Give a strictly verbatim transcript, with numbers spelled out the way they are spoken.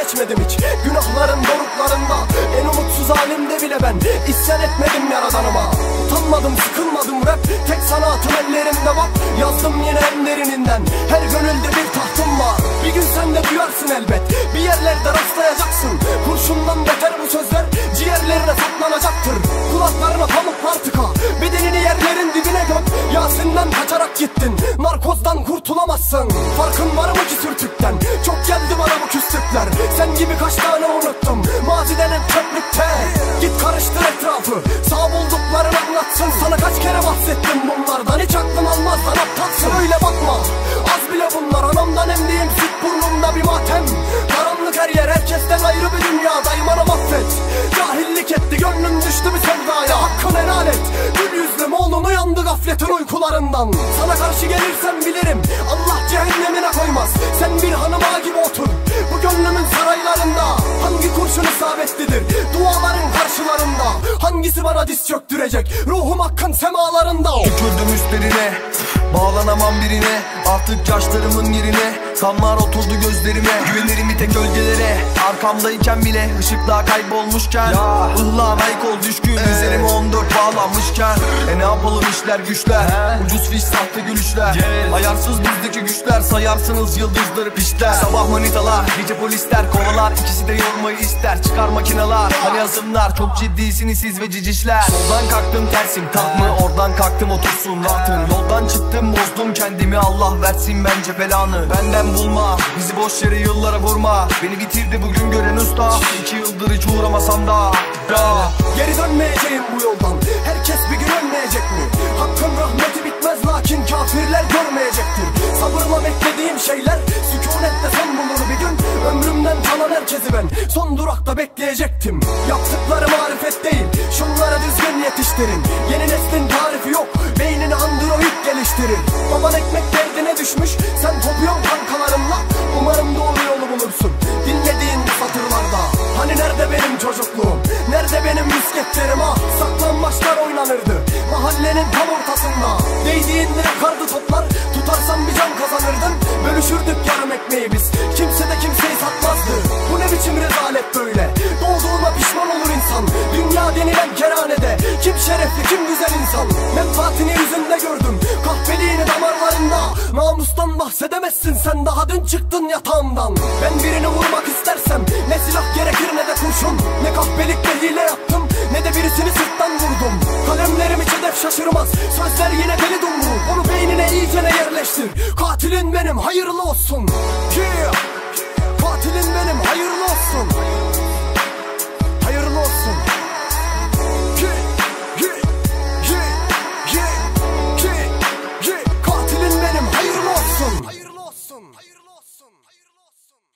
geçmedim hiç. Günahların doruklarında, en umutsuz halimde bile ben isyan etmedim yaradanıma. Utanmadım, sıkılmadım, rap tek sanatım ellerimde bak. Yazdım yine en derininden, her gönülde bir tahtım var. Bir gün sen de duyarsın elbet, bir yerlerde rastlayacaksın. Kurşundan beter bu sözler ciğerlerine saplanacaktır. Kulaklarına pamuklar tıka, bedenini yerlerin dibine göm. Yasin'den kaçarak gittin, narkozdan kurtulamazsın. Farkın var mı ki sürtükten, çok geldi bana bu küslükler. Sen gibi kaç tane unuttum, mazi denen çöplükte. Git karıştır etrafı, sağ bulduklarını anlatsın. Sana kaç kere bahsettim bunlardan, hiç aklın almaz lan aptalsın. Öyle bakma, az bile bunlar, anamdan emdiğim süt burnumda bir matem. Karanlık her yer, herkesten ayrı bir dünya, daimana affet. Cahillik etti, gönlüm düştü bir sevdaya, hakkını helal et. Gül yüzlüm oğlum uyandı gafletin uykularından. Sana karşı gelirsem bilirim, Allah cehennemine koymaz. Sen bir hanıma gibi otur, bu gönlümün saraylarında. Hangi kurşun isabetlidir, duaların karşılarında. Hangisi bana diz çöktürecek, ruhum hakkın semalarında. Tükürdüm üstlerine, bağlanamam birine. Artık yaşlarımın yerine kanlar oturdu gözlerime. Güvenirim bir tek gölgelere, arkamdayken bile ışıklar kaybolmuşken. Ihlağın ayık ol düşkün, üzerime on dört bağlanmışken. E ne yapalım işler güçler, ucuz fiş sahte gülüşler. Ayarsız bizdeki güçler, sayarsınız yıldızları pişler. Sabah manitalar, gece polisler kovalar, ikisi de yormayı ister. Çıkar makineler, hani asımlar, çok ciddisiniz siz ve cicişler. Soldan kalktım tersim tak mı, oradan kalktım otursun rahatın. Yoldan çıktım bozdum kendimi, Allah versin bence belanı. Benden bulma, bizi boş yere yıllara vurma. Beni bitirdi bugün gören usta, iki yıldır hiç uğramasam da ya. Geri dönmeyeceğim bu yoldan, herkes bir gün ölmeyecek mi? Hakkın rahmeti bitmez lakin kafirler görmeyecektir. Sabırla beklediğim şeyler sükunette son bulur bir gün. Ömrümden kalan herkesi ben son durakta bekleyecektim. Yaptıkları marifet değil, şunlara düzgün yetiştirin. Yeni neslin tarifi yok, beynini android geliştirir. Baban ekmek derdine düşmüş, sen kopuyorsun kankalarımla. Umarım doğru yolu bulursun dinlediğin bu satırlarda. Hani nerede benim çocukluğum, nerede benim misketlerim ha? Saklambaçlar oynanırdı mahallenin tam ortasında. Değdiğinde yakardı toplar, tutarsan bir can kazanırdın. Bölüşürdük yarım ekmeği biz, kimse de kimseyi satmazdı. Bu ne biçim rezalet böyle, doğduğuna pişman olur insan. Dünya denilen kerhanede kim şerefli kim güzel insan. Menfaatini yüzünde gördüm, kahveliğini damarlarında. Namustan bahsedemezsin sen, daha dün çıktın yatağımdan. Ben birini vurmak istersem ne silah gerekir ne de kurşun. Ne kahpelikle hile yaptım, ne de birisini sırttan vurdum. Kalemlerim hiç hedef şaşırmaz, sözler yine deli dumru. Onu beynine iyicene yerleştir, katilin benim hayırlı olsun. Ki